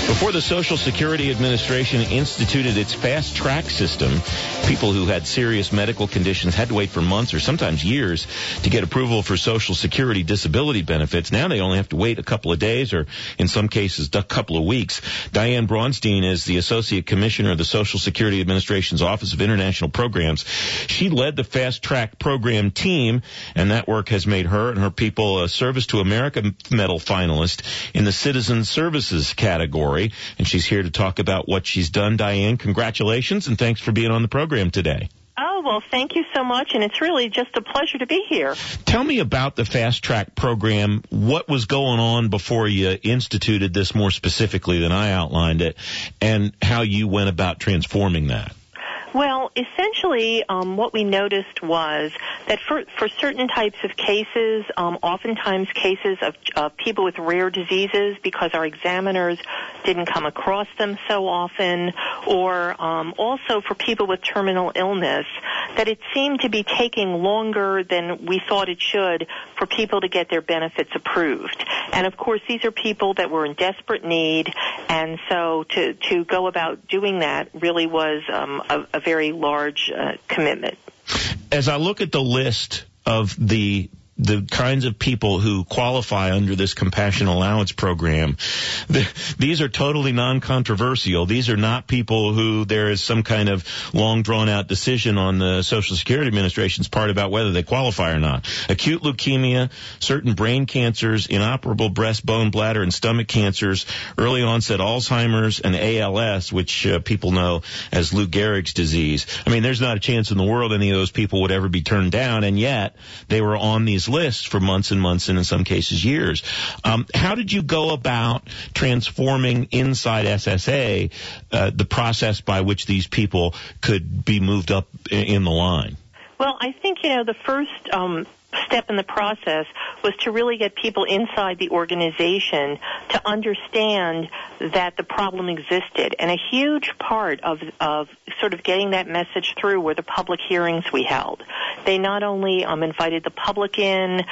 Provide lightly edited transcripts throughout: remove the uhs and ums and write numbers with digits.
Before the Social Security Administration instituted its fast track system, people who had serious medical conditions had to wait for months or sometimes years to get approval for Social Security disability benefits. Now they only have to wait a couple of days or, in some cases, a couple of weeks. Diane Braunstein is the Associate Commissioner of the Social Security Administration's Office of International Programs. She led the fast track program team, and that work has made her and her people a Service to America Medal finalist in the Citizen Services category. And she's here to talk about what she's done. Diane, congratulations, and thanks for being on the program today. Oh, well, thank you so much, and it's really just a pleasure to be here. Tell me about the Fast Track program. What was going on before you instituted this more specifically than I outlined it, and how you went about transforming that? Well, essentially, what we noticed was that for certain types of cases, oftentimes cases of people with rare diseases, because our examiners didn't come across them so often, or also for people with terminal illness, that it seemed to be taking longer than we thought it should for people to get their benefits approved. And, of course, these are people that were in desperate need, and so to go about doing that really was a very large commitment. As I look at the list of the kinds of people who qualify under this compassionate allowance program, these are totally non-controversial. These are not people who there is some kind of long drawn-out decision on the Social Security Administration's part about whether they qualify or not. Acute leukemia, certain brain cancers, inoperable breast, bone, bladder, and stomach cancers, early onset Alzheimer's, and ALS, which people know as Lou Gehrig's disease. I mean, there's not a chance in the world any of those people would ever be turned down, and yet they were on these lists for months and months and in some cases years. How did you go about transforming inside SSA the process by which these people could be moved up in the line? Well, I think, the first step in the process was to really get people inside the organization to understand that the problem existed. And a huge part of sort of getting that message through were the public hearings we held. They not only invited the public in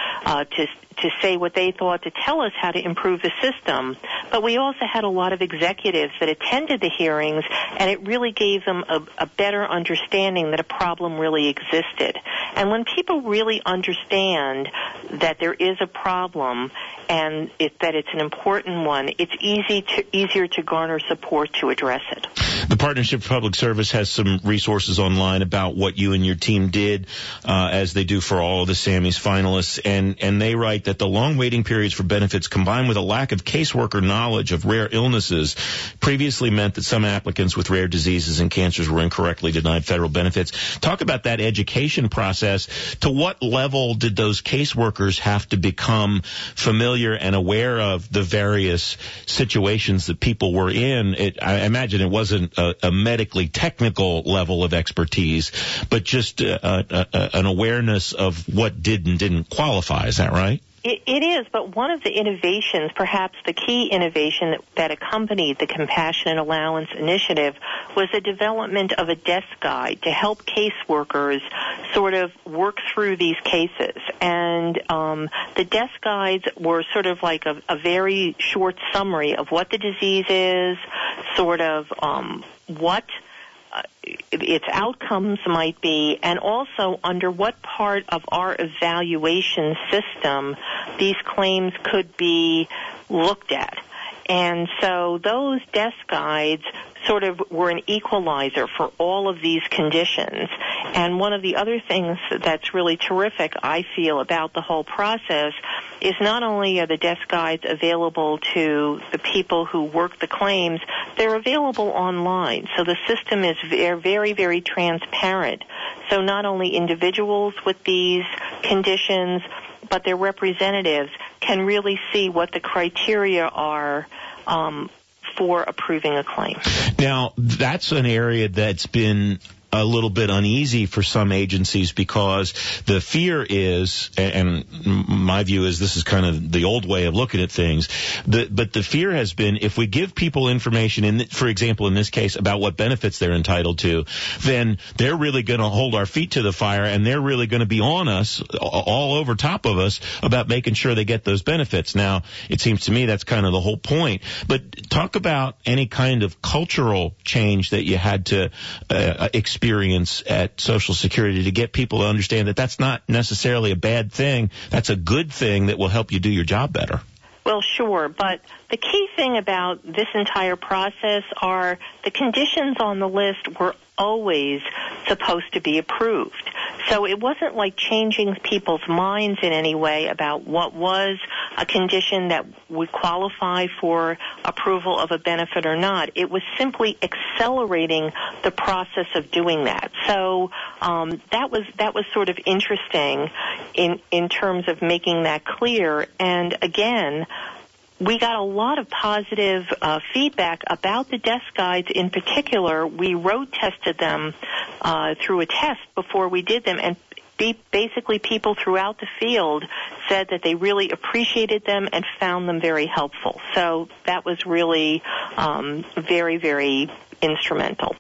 to say what they thought, to tell us how to improve the system, but we also had a lot of executives that attended the hearings, and it really gave them a better understanding that a problem really existed. And when people really understand that there is a problem and that it's an important one, it's easier to garner support to address it. The Partnership for Public Service has some resources online about what you and your team did, as they do for all of the SAMMY's finalists, and they write that the long waiting periods for benefits combined with a lack of caseworker knowledge of rare illnesses previously meant that some applicants with rare diseases and cancers were incorrectly denied federal benefits. Talk about that education process. To what level did those caseworkers have to become familiar and aware of the various situations that people were in? I imagine it wasn't a medically technical level of expertise, but just an awareness of what did and didn't qualify. Is that right? It is, but one of the innovations, perhaps the key innovation that accompanied the Compassionate Allowance Initiative, was the development of a desk guide to help caseworkers sort of work through these cases. And the desk guides were sort of like a very short summary of what the disease is, sort of what its outcomes might be, and also under what part of our evaluation system these claims could be looked at. And so those desk guides sort of were an equalizer for all of these conditions. And one of the other things that's really terrific, I feel, about the whole process is not only are the desk guides available to the people who work the claims, they're available online. So the system is very, very transparent. So not only individuals with these conditions, but their representatives can really see what the criteria are for approving a claim. Now, that's an area that's been a little bit uneasy for some agencies because the fear is, and my view is this is kind of the old way of looking at things, but the fear has been if we give people information, for example, in this case, about what benefits they're entitled to, then they're really going to hold our feet to the fire and they're really going to be on us, all over top of us, about making sure they get those benefits. Now, it seems to me that's kind of the whole point. But talk about any kind of cultural change that you had to experience at Social Security to get people to understand that that's not necessarily a bad thing. That's a good thing that will help you do your job better. Well, sure, but the key thing about this entire process are the conditions on the list were always supposed to be approved. So it wasn't like changing people's minds in any way about what was a condition that would qualify for approval of a benefit or not. It was simply accelerating the process of doing that. So that was sort of interesting in terms of making that clear. And again, we got a lot of positive feedback about the desk guides in particular. We road tested them through a test before we did them, and basically people throughout the field said that they really appreciated them and found them very helpful. So that was really very, very instrumental.